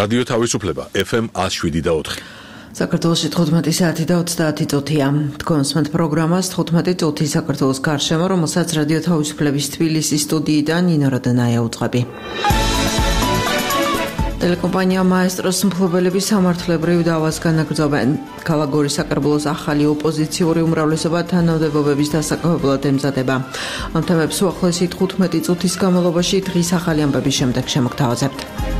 რადიო თავისუფლება FM 107.4. საქართველოში 15 საათი და 30 წუთია. თქვენსმენთ პროგრამას 15 წუთი საქართველოს გარშემო, რომელსაც რადიო თავისუფლების თბილისის სტუდიიდან ნინო როდანაია უძღვები. Ტელეკომპანია მაესტროს მფლობელები სამართლებრივ დავას განაგრძობენ. ქალაქ გორის საკრებულოს ახალი ოპოზიციური უმრავლესობა თანამდებობების დასაკავებლად ემზადება. ამ თემებს უახლოესი 15 წუთის განმავლობაში დღის ახალი ამბების შემდეგ შემოგთავაზებთ.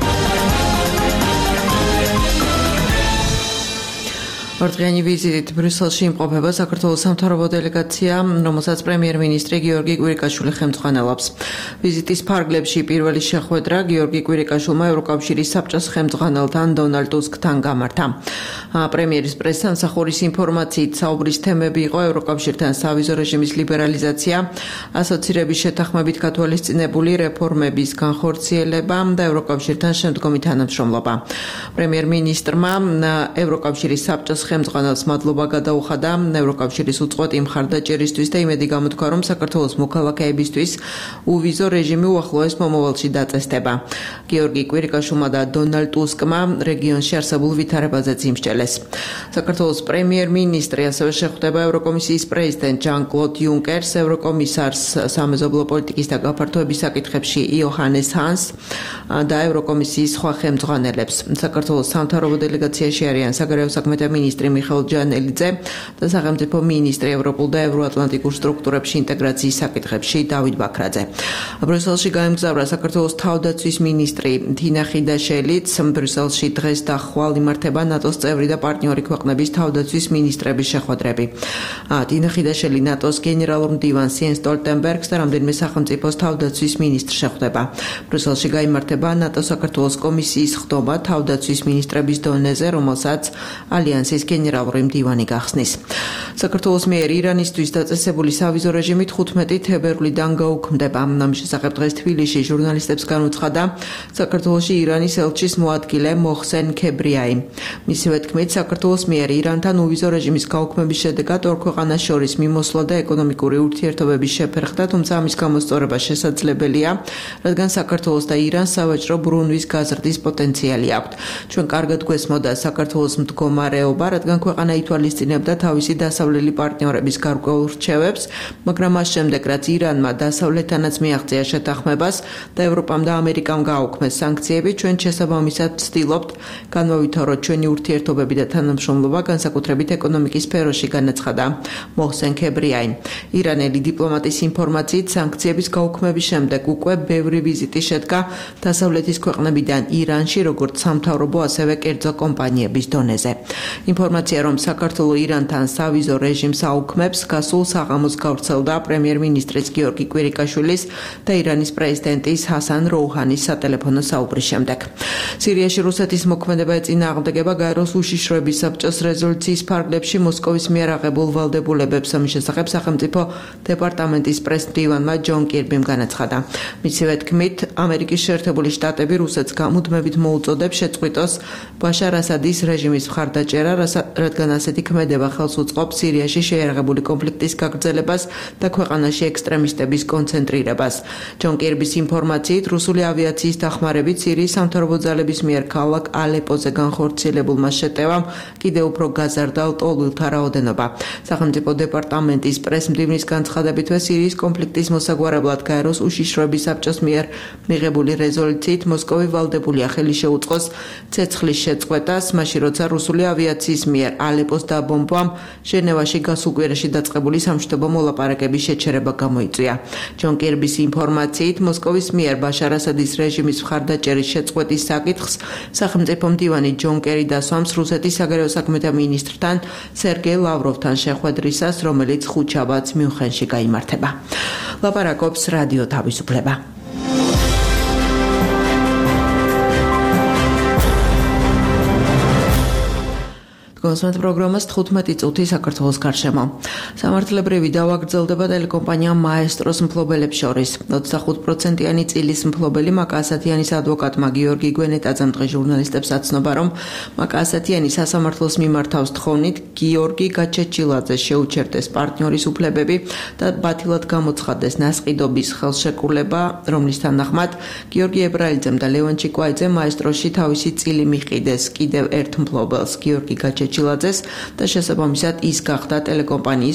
ორდღიანი ვიზიტით ბრიუსელში იმყოფება საქართველოს სამთავრობო დელეგაცია, რომელსაც პრემიერ-მინისტრი გიორგი კვირიკაშვილი ხელმძღვანელობს. ვიზიტის ფარგლებში პირველი შეხვედრა გიორგი კვირიკაშვილმა ევროკავშირის საბჭოს ხელმძღვანელთან დონალდ ტუსკთან გამართა. პრემიერის პრესსამსახურის ინფორმაციით საუბრის თემები იყო ევროკავშირთან სავიზო რეჟიმის ლიბერალიზაცია, ასოცირების შეთანხმებით გათვალისწინებული რეფორმების განხორციელება და ევროკავშირთან შემდგომი თანამშრომლობა. პრემიერ-მინისტრმა ევროკავშირის საბჭოს ხელმძღვანელს მადლობა გადაუხადა ევროკავშირის უწყვეტი მხარდაჭერისთვის და იმედი გამოთქვა, რომ საქართველოს მოქალაქეებისთვის უვიზო რეჟიმი უახლოეს მომავალში დაწესდება. გიორგი კვირიკაშვილმა და დონალდ ტუსკმა რეგიონში არსებულ ვითარებაზეც იმსჯელეს. საქართველოს პრემიერ-მინისტრი ასევე შეხვდება ევროკომისიის პრეზიდენტ ჟან-კლოდ იუნკერს, ევროკომისარს სამეზობლო პოლიტიკის და გაფართოების საკითხებში იოჰანეს ჰანს და ევროკომისიის სხვა ხელმძღვანელებს. საქართველოს სამთავრობო დელეგაციაში არიან საგარეო საქმეთა მინისტრი მიხეილ ჯანელიძე და სახელმწიფო მინისტრი ევროპულ და ევროატლანტიკურ სტრუქტურებში ინტეგრაციის საკითხებში დავით ბაქრაძე. ბრიუსელში გაემგზავრა საქართველოს თავდაცვის მინისტრი თინა ხიდაშელიც. ბრიუსელში დღეს და ხვალ იმართება ნატოს წევრი და პარტნიორი ქვეყნების თავდაცვის მინისტრების შეხვედრები. თინა ხიდაშელი ნატოს გენერალურ მდივანს იენს სტოლტენბერგს და რამდენიმე სახელმწიფოს თავდაცვის მინისტრს შეხვდება. ბრიუსელში გაიმართება ნატო საქართველოს კომისიის ხდომა თავდაცვის მინისტრების დონეზე, რომელსაც ალიანსის გენერალური მდივანი გახსნის. საქართველოს მიერ ირანისთვის დაწესებული სავიზო რეჟიმი 15 თებერვლიდან გაუქმდება. ამის შესახებ დღეს თბილისში ჟურნალისტებს განუცხადა საქართველოში ირანის ელჩის მოადგილე მოხსენ ქებრიაი. მისივე თქმით, საქართველოს მიერ ირანთან უვიზო რეჟიმის გაუქმების შედეგად ორ ქვეყანას შორის მიმოსვლა და ეკონომიკური ურთიერთობების შეფერხდა, თუმცა ამის გამოსწორება შესაძლებელია, რადგან საქართველოს და ირანს სავაჭრო ბრუნვის გაზრდის პოტენციალი აქვთ. ჩვენ კარგად გვესმოდა საქართველოს მდგომარეობა, რადგან ქვეყანა ითვალისწინებდა თავისი დასავლელი პარტნიორების გარკვეულ რჩევებს, მაგრამ მას შემდეგ, რაც ირანმა დასავლეთთანაც მიაღწია შეთანხმებას და ევროპამ და ამერიკამ გააუქმეს სანქციები, ჩვენ შესაბამისად ვცდილობთ განვავითაროთ ჩვენი ურთიერთობები და თანამშრომლობა, განსაკუთრებით ეკონომიკის სფეროში, განაცხადა მოხსენ ქებრიაი. ირანელი დიპლომატის ინფორმაციით, სანქციების გაუქმების შემდეგ უკვე ბევრი ვიზიტი შედგა დასავლეთის ქვეყნებიდან ირანში, როგორც სამთავრობო, ასევე კერძო კომპანიების დონეზე. ინფორმაცია, რომ საქართველო ირანთან სავიზო რეჟიმს აუქმებს, გასულ საღამოს გავრცელდა პრემიერ-მინისტრის გიორგი კვირიკაშვილის და ირანის პრეზიდენტის ჰასან როუჰანის სატელეფონო საუბრის შემდეგ. სირიაში რუსეთის მოქმედება ეწინააღმდეგება გაეროს უშიშროების საბჭოს რეზოლუციის ფარგლებში მოსკოვის მიერ აღებულ ვალდებულებებს. ამის შესახებ სახელმწიფო დეპარტამენტის პრეს-მდივანმა ჯონ კირბიმ განაცხადა. მისივე თქმით, ამერიკის შეერთებული შტატები რუსეთს გამუდმებით მოუწოდებს შეწყვიტოს ბაშარ ასადის რეჟიმის მხარდაჭერა, რადგან ასეთი ქმედება ხელს უწყობს სირიაში შეიარაღებული კონფლიქტის გაგრძელებას და ქვეყანაში ექსტრემისტების კონცენტრირებას. ჯონ კირბის ინფორმაციით, რუსული ავიაციის დახმარებით სირიის სამთავრობო ძალების მიერ ქალაქ ალეპოზე განხორციელებულმა შეტევამ კიდევ უფრო გაზარდა ლტოლვილთა რაოდენობა. სახელმწიფო დეპარტამენტის პრეს-მდივნის განცხადებითვე სირიის კონფლიქტის მოსაგვარებლად გაეროს უშიშროების საბჭოს მიერ მიღებული რეზოლუციით მოსკოვი ვალდებულია ხელი შეუწყოს ცეცხლის შეწყვეტას, მაშინ როცა რუსული ავიაციის მიერ ალეპოს დაბომბვამ ჟენევაში გასულ კვირაში დაწყებული სამშვიდობო მოლაპარაკების შეჩერება გამოიწვია. ჯონ კირბის ინფორმაციით, მოსკოვის მიერ ბაშარ ასადის რეჟიმის მხარდაჭერის შეწყვეტის საკითხს სახელმწიფო მდივანი ჯონ კერი დასვამს რუსეთის საგარეო საქმეთა მინისტრთან სერგეი ლავროვთან შეხვედრისას, რომელიც ხუთშაბათს მიუნხენში გაიმართება. ლაპარაკობს რადიო თავისუფლება. Კონსუმენტ პროგრამას 15 წუთი საქართველოს გარშემო. სამართლებრივი დავა გრძელდება ტელეკომპანია მაესტროს მფლობელებს შორის. 25%-იანი წილის მფლობელი მაკა ასათიანის ადვოკატმა გიორგი გვენეტაძემ დღეს ჟურნალისტებს აცნობა, რომ მაკა ასათიანი სასამართლოს მიმართავს თხოვნით გიორგი გაჩეჩილაძეს შეუჩერდეს პარტნიორის უფლებები და ბათილად გამოცხადდეს ნასყიდობის ხელშეკრულება, რომლის თანახმად გიორგი ებრალიძემ და ლევან ჩიკვაიძემ მაესტროში თავისი წილი მიყიდეს კიდევ ერთ მფლობელს გიორგი გაჩეჩილაძეს და შესაბამისად ის გახდა ტელეკომპანიის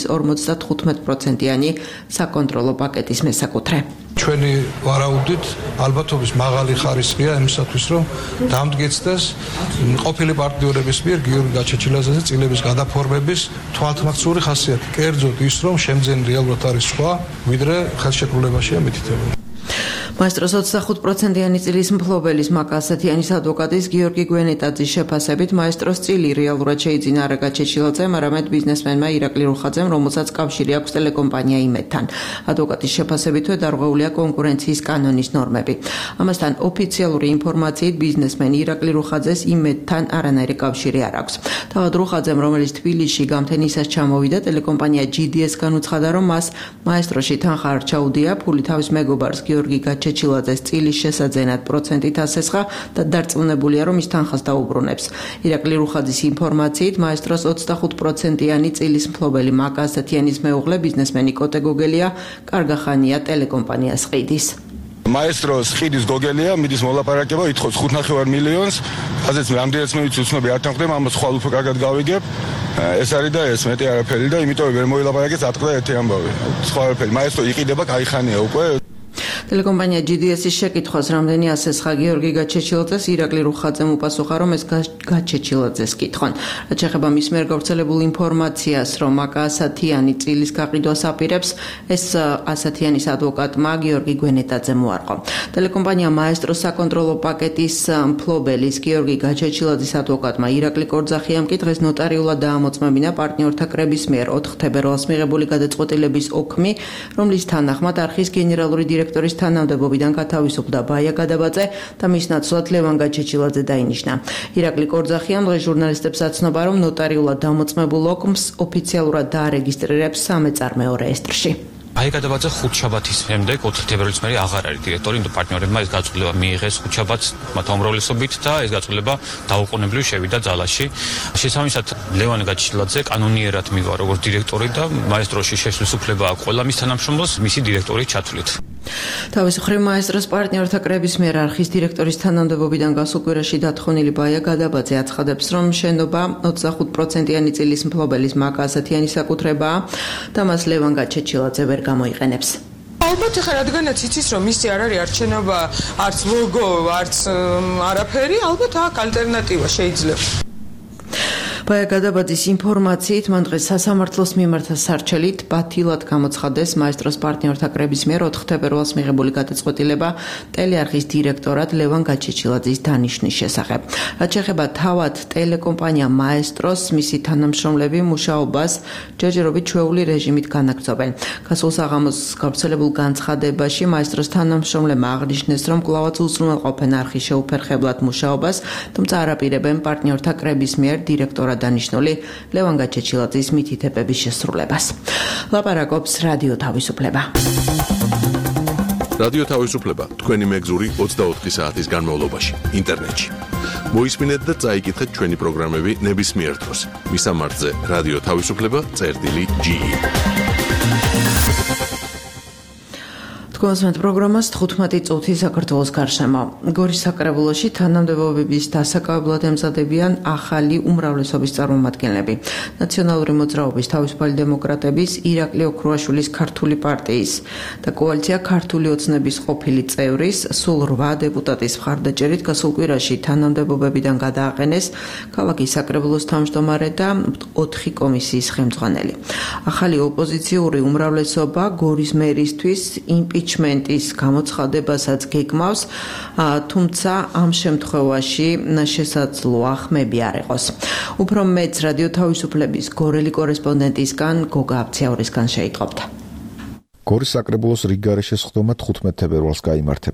55%-იანი საკონტროლო პაკეტის მესაკუთრე. ჩვენი ვარაუდით ალბათობის მაღალი ხარისხია იმისათვის, რომ დამდგեցდეს ყოფილი პარტნიორების მიერ გიორგი გაჩეჩილაძეს წილების გადაფორმების თვალთმაქციური ხასიათი. კერძოდ ის, რომ შემძენი რეალურად არის სხვა, ვიდრე ხელშეკრულებაშია მითითებული. მაესტროს 25%-იანი წილის მფლობელის მაკა ასათიანის ადვოკატის გიორგი გვენეტაძის შეფასებით მაესტროს წილი რეალურად შეიძინა არა გაჩეჩილაძემ, არამედ ბიზნესმენმა ირაკლი რუხაძემ, რომელსაც კავშირი აქვს ტელეკომპანია იმედთან. ადვოკატის შეფასებითვე დარღვეულია კონკურენციის კანონის ნორმები. ამასთან ოფიციალური ინფორმაციით ბიზნესმენ ირაკლი რუხაძეს იმედთან არანაირი კავშირი არ აქვს. თავად რუხაძემ, რომელიც თბილისში გამთენისას ჩამოვიდა, ტელეკომპანია GDS განუცხადა, რომ მას მაესტროში თანხა არ ჩაუდია, ფული თავის მეგობარს გიორგი ჩეჩილაძეს წილის შესაძენად პროცენტით ასესხა და დარწმუნებულია, რომ ის თანხას დაუბრუნებს. ირაკლი რუხაძის ინფორმაციით მაესტროს 25%-იანი წილის მფლობელი მაკა ასათიანის მეუღლე ბიზნესმენი კოტე გოგელია კარგა ხანია ტელეკომპანიას ყიდის. მაესტროს ყიდის გოგელია მიდის მოლაპარაკება, ითხოვს 5.5 მილიონს, ასეც რამდენიც მე ვიცი უცნობი არ თანხდება, ამას ხვალ უფრო კარგად გავიგებ. ეს არის და ეს მეტი არაფერი და იმიტომ ვერ მოილაპარაკეს, ატყდა ერთი ამბავი. სხვა არაფერი, მაესტრო იყიდება, კაი ხანია უკვე. ტელეკომპანია GDS-ის შეკითხვას, რამდენი ასესხა გიორგი გაჩეჩილაძეს, ირაკლი რუხაძემ უპასუხა, რომ ეს გაჩეჩილაძეს კითხონ. რაც შეეხება მის მიერ გავრცელებულ ინფორმაციას, რომ მაკა ასათიანი წილის გაყიდვას აპირებს, ეს ასათიანის ადვოკატმა გიორგი გვენეტაძემ უარყო. ტელეკომპანია მაესტროს საკონტროლო პაკეტის მფლობელის გიორგი გაჩეჩილაძის ადვოკატმა ირაკლი კორძახიამ კი დღეს ნოტარიულად დაამოწმებინა პარტნიორთა კრების მიერ 4 თებერვალს მიღებული გადაწყვეტილების ოქმი, რომლის თანახმად არხის გენერალური დირექტორის თანამდებობიდან გათავისუფლდა ბაია გადაბაძე და მის ნაცვლად ლევან გაჩეჩილაძე დაინიშნა. ირაკლი კორძახიამ დღეს ჟურნალისტებს აცნობა, რომ ნოტარიულად დამოწმებულ ოქმს ოფიციალურად დაარეგისტრირებს სამეწარმეო რეესტრში. ბაია გადაბაძე ხუთშაბათის შემდეგ 4 თებერვლის მერე აღარ არის დირექტორი, იმიტომ პარტნიორებმა ეს გაწყვეტილება მიიღეს ხუთშაბათს მათ უმრავლესობით და ეს გაწყვეტილება დაუყოვნებლივ შევიდა ძალაში. შესაბამისად, ლევან გაჩეჩილაძე კანონიერად მივა როგორც დირექტორი და მაესტროში შესვლის უფლება აქვს ყველა მის თანამშრომლოს მისი დირექტორის ჩათვლით. თავის მხრივ მაესტროს პარტნიორთა კრების მიერ არხის დირექტორის თანამდებობიდან გასულ კვირაში დათხოვნილი ბაია გადაბაძე აცხადებს, რომ შენობა 25%-იანი წილის მფლობელის მაკა ასათიანის საკუთრებაა და მას ლევან გაჩეჩილაძე ვერ გამოიყენებს. ალბათ ახლა რადგანაც იცის, რომ მისი არ არის არც შენობა, არც ლოგო, არც არაფერი, ალბათ აქ ალტერნატივა შეიძლება. ბაია გადაბაძის ინფორმაციით, მან დღეს სასამართლოს მიმართა სარჩელით ბათილად გამოცხადეს მაესტროს პარტნიორთა კრების მიერ 4 თებერვალს მიღებული გადაწყვეტილება ტელეარხის დირექტორად ლევან გაჩეჩილაძის დანიშვნის შესახებ. რაც შეეხება თავად ტელეკომპანია მაესტროს, მისი თანამშრომლები მუშაობას ჯერჯერობით ჩვეული რეჟიმით განაგრძობენ. გასულ საღამოს გავრცელებულ განცხადებაში მაესტროს თანამშრომლებმა აღნიშნეს, რომ კვლავაც უზრუნველყოფენ არხის შეუფერხებლად მუშაობას, თუმცა არ აპირებენ პარტნიორთა კრების მიერ დირექტორად დანიშნული ლევან გაჩეჩილაძის მითითებების შესრულებას. ლაპარაკობს რადიო თავისუფლება. რადიო თავისუფლება თქვენი მეგზური 24 საათის განმავლობაში ინტერნეტში. მოისმინეთ და წაიკითხეთ ჩვენი პროგრამები ნებისმიერ დროს. მისამართზე რადიო თავისუფლება.ge. კონსუმენტ პროგრამას 15 წუთი საქართველოს გარშემო. გორის საკრებულოში თანამდებობების დასაკავებლად ემზადებიან ახალი უმრავლესობის წარმომადგენლები. ნაციონალური მოძრაობის თავისუფალი დემოკრატების ირაკლი ოქრუაშვილის ქართული პარტიის და კოალიცია ქართული ოცნების ყოფილი წევრის სულ 8 დეპუტატის მხარდაჭერით გასულ კვირაში თანამდებობებიდან გადააყენეს ქალაქის საკრებულოს თავმჯდომარე და 4 კომისიის ხელმძღვანელი. ახალი ოპოზიციური უმრავლესობა გორის მერისთვის იმპიჩმენტის გამოცხადებასაც გეგმავს, თუმცა ამ შემთხვევაში შესაძლოა ხმები არ იყოს. უფრო მეც რადიო თავისუფლების გორელი კორესპონდენტისგან გოგა აბციაურისგან შეიტყობთ. გორის საკრებულოს რიგგარეშე სხდომა 15 თებერვალს გაიმართება.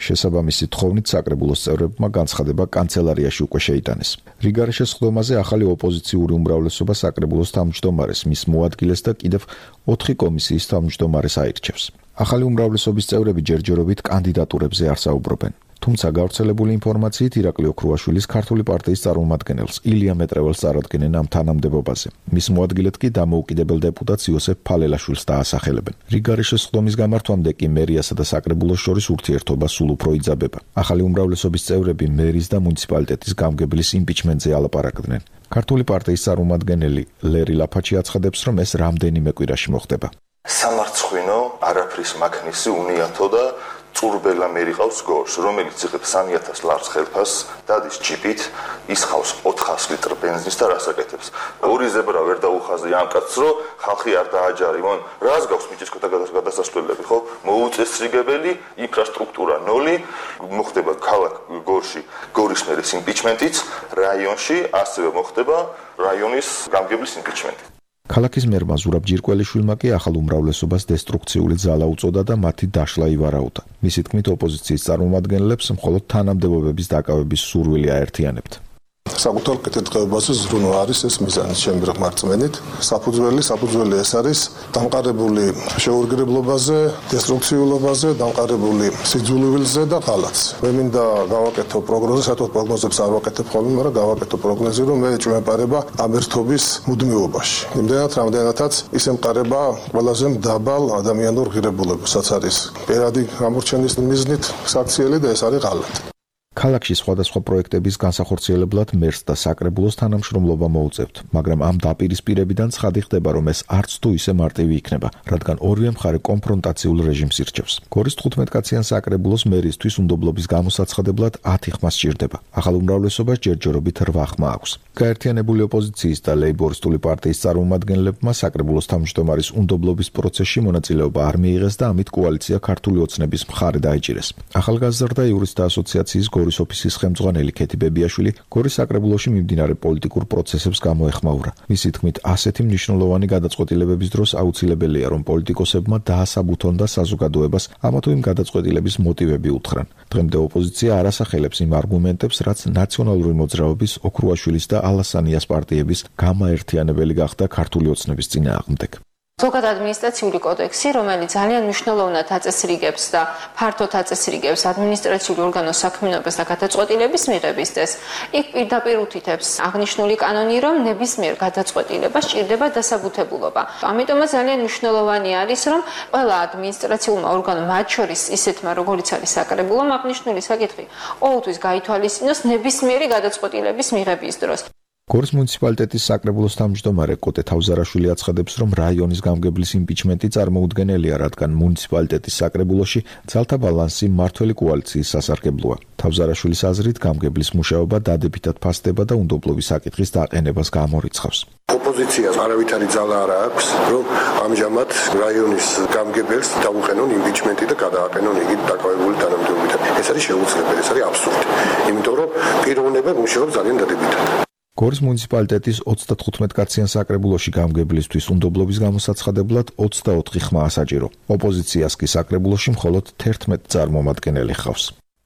შესაბამისი თხოვნით საკრებულოს წევრებმა განცხადება კანცელარიაში უკვე შეიტანეს. რიგარეშე სხდომაზე ახალი ოპოზიციური უმრავლესობა საკრებულოს თავმჯდომარეს, მის მოადგილეს და კიდევ 4 კომისიის თავმჯდომარეს აირჩევს. ახალი უმრავლესობის წევრები ჯერჯერობით კანდიდატურებზე არ საუბრობენ. თუმცა გავრცელებული ინფორმაციით ირაკლი ოქრუაშვილის ქართული პარტიის წარმომადგენელს ილია მეტრეველს წარადგენენ ამ თანამდებობაზე. მის მოადგილედ კი დამოუკიდებელ დეპუტატს იოსებ ფალელაშვილს დაასახელებენ. რიგარეშე სხდომის გამართვამდე კი მერიასა და საკრებულოს შორის ურთიერთობა სულ უფრო იძაბება. ახალი უმრავლესობის წევრები მერის და მუნიციპალიტეტის გამგებლის იმპიჩმენტზე ალაპარაკდნენ. ქართული პარტიის წარმომადგენელი ლერი ლაფაჩი აცხადებს, რომ ეს რამდენიმე კვირაში მოხდება. სამარცხვინო არაფრის მაქნისი უნიათო და წურბელა მერიყავს გორს, რომელიც იღებს 3000 ლარს ხელფას, დადის ჯიპით, ისხავს 400 ლიტრ ბენზინს და რას აკეთებს. ორი ზებრა ვერ დაუხაზი ამ კაცს, რომ ხალხი არ დააჯარიმონ. რას გაქვს მიჭისქოთა გადასასვლელები, ხო? მოუწესრიგებელი ინფრასტრუქტურა 0, მოხდება ქალაქ გორში გორის მერის იმპიჩმენტიც, რაიონში ასევე მოხდება რაიონის გამგებლის იმპიჩმენტი. ქალაქის მერმა ზურაბ ჯირკველიშვილმა კი ახალ უმრავლესობას დესტრუქციული ძალა უწოდა და მათი დაშლა ივარაუდა. მისი თქმით, ოპოზიციის წარმომადგენლებს მხოლოდ თანამდებობების დაკავების სურვილი აერთიანებთ. საკუთარ კეთილდღეობაზე ზრუნვა არის ეს მიზანი ჩემი რწმენით. საფუძველი ეს არის დამყარებული შეურგრებლობაზე, დესტრუქციულობაზე, დამყარებული სიძულვილზე და ღალატს. მე მინდა გავაკეთო პროგნოზი, საერთოდ პროგნოზებს არ ვაკეთებ ხოლმე, მაგრამ გავაკეთო პროგნოზი, რომ მე ჭვემპარება ამ ერთობის მუდმივობაში. იმდენად, რამდენადაც ის ემყარება ყველაზე დაბალ ადამიანურ ღირებულებასაც არის პირადი გამორჩენის მიზნით საქციელი და ეს არის ღალატი. ქალაქში სხვადასხვა პროექტების განსახორციელებლად მერს და საკრებულოს თანამშრომლობა მოუწევთ, მაგრამ ამ დაპირისპირებიდან ცხადი ხდება, რომ ეს არც თუ ისე მარტივი იქნება, რადგან ორივე მხარე კონფრონტაციულ რეჟიმს ირჩევს. გორის 15-კაციან საკრებულოს მერისთვის უნდობლობის გამოსაცხადებლად 10 ხმა სჭირდება. ახალ უმრავლესობას ჯერჯერობით 8 ხმა აქვს. გაერთიანებული ოპოზიციის და ლეიბორისტული პარტიის წარმომადგენლებმა საკრებულოს თავმჯდომარის უნდობლობის პროცესში მონაწილეობა არ მიიღეს და ამით კოალიცია ქართული ოცნების მხარე დაიჭირეს. ახალგაზრდა იურისტთა ასოციაციის გორის ოფისის ხელმძღვანელი ქეთი ბებიაშვილი გორის საკრებულოში მიმდინარე პოლიტიკურ პროცესებს გამოეხმაურა. მისი თქმით, ასეთი მნიშვნელოვანი გადაწყვეტილებების დროს აუცილებელია, რომ პოლიტიკოსებმა დაასაბუთონ და საზოგადოებას ამა თუ იმ გადაწყვეტილების მოტივები უთხრან. დღემდე ოპოზიცია არ ასახელებს იმ არგუმენტებს, რაც ნაციონალური მოძრაობის, ოქრუაშვილის და ალასანიას პარტიების გამაერთიანებელი გახდა ქართული ოცნების წინააღმდეგ. ზოგად ადმინისტრაციული კოდექსი, რომელიც ძალიან მნიშვნელოვნად აწესრიგებს და ფართოდ აწესრიგებს ადმინისტრაციული ორგანოს საქმიანობას და გადაწყვეტილების მიღების წესს, იქ პირდაპირ უთითებს აღნიშნული კანონი, რომ ნებისმიერ გადაწყვეტილებას სჭირდება დასაბუთებულობა. ამიტომაც ძალიან მნიშვნელოვანი არის, რომ ყველა ადმინისტრაციულმა ორგანომ, მათ შორის ისეთმა, როგორიც არის საკრებულომ, აღნიშნული საკითხი ყოველთვის გაითვალისწინოს ნებისმიერი გადაწყვეტილების მიღების დროს. გორის მუნიციპალიტეტის საკრებულოს თავმჯდომარე კოტე თავზარაშვილი აცხადებს, რომ რაიონის გამგებლის იმპიჩმენტი წარმოუდგენელია, რადგან მუნიციპალიტეტის საკრებულოში ძალთა ბალანსი მმართველი კოალიციის სასარგებლოა. თავზარაშვილის აზრით, გამგებლის მუშაობა დადებითად ფასდება და უნდობლობის საკითხის დაყენებას გამორიცხავს. ოპოზიციას არავითარი ძალა არ აქვს, რომ ამჟამად რაიონის გამგებელს დაუყენონ იმპიჩმენტი და გადააყენონ იგი დაკავებული თანამდებობიდან. ეს არის შეუძლებელი, ეს არის აბსურდი. იმიტომ რომ პიროვნება მუშაობს ძალიან დადებითად. გორის მუნიციპალიტეტის 35-კაციან საკრებულოში გამგებლისთვის უნდობლობის გამოსაცხადებლად 24 ხმა ასაჭირო. ოპოზიციას კი საკრებულოში მხოლოდ 11 წარმომადგენელი ჰყავს.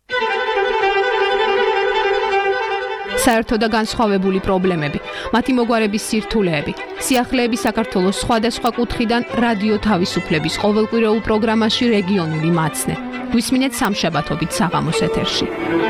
საერთო და განსხვავებული პრობლემები, მათი მოგვარების სირთულეები, სიახლეები საქართველოს სხვადასხვა კუთხიდან რადიო თავისუფლების ყოველკვირეულ პროგრამაში რეგიონული მაცნე. გვისმინეთ სამშაბათობით საღამოს ეთერში.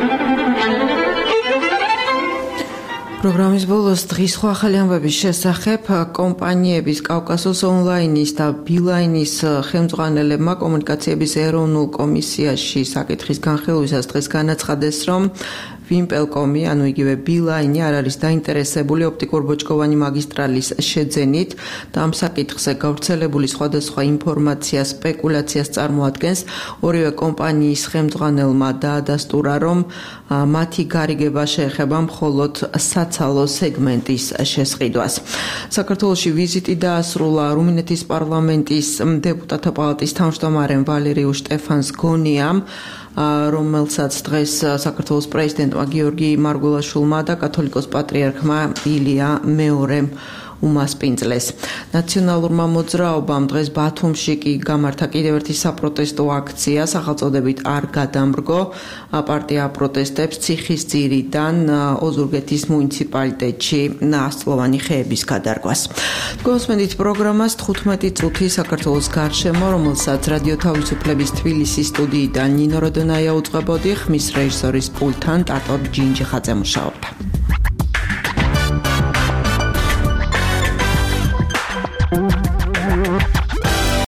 პროგრამის ბოლოს დღის სხვა ახალი ამბების შესახებ კომპანიების კავკასოს ონლაინის და ბილაინის ხელმძღვანელებმა კომუნიკაციების ეროვნულ კომისიაში საკითხის განხილვისას დღეს განაცხადეს, რომ ვიმპელკომი, ანუ იგივე ბილაინი არ არის დაინტერესებული ოპტიკურ-ბოჭკოვანი მაგისტრალის შეძენით და ამ საკითხზე გავრცელებული სხვადასხვა ინფორმაცია სპეკულაციას წარმოადგენს. ორივე კომპანიის ხელმძღვანელმა დაადასტურა, რომ მათი გარიგება შეეხება მხოლოდ საცალო სეგმენტის შესყიდვას. საქართველოში ვიზიტი დაასრულა რუმინეთის პარლამენტის დეპუტატთა პალატის თავმჯდომარემ ვალერიუ შტეფანს გონიამ, რომელსაც დღეს საქართველოს პრეზიდენტმა გიორგი მარგველაშვილმა და კათოლიკოს პატრიარქმა ილია მეორემ უმასპინძლეს. ნაციონალურმა მოძრაობამ დღეს ბათუმში კი გამართა კიდევ ერთი საპროტესტო აქცია, სახელწოდებით არ გადამრგო. პარტია აპროტესტებს ციხისძირიდან ოზურგეთის მუნიციპალიტეტში ასწლოვანი ხეების გადარგვას. გოსმენდით პროგრამას 15 წუთი საქართველოს გარშემო, რომელსაც რადიო თავისუფლების თბილისის სტუდიიდან ნინო როდონაია უწყებოდი, ხმის რეჟისორის პულტთან ტატო ჯინჯიხაძე მუშაობდა.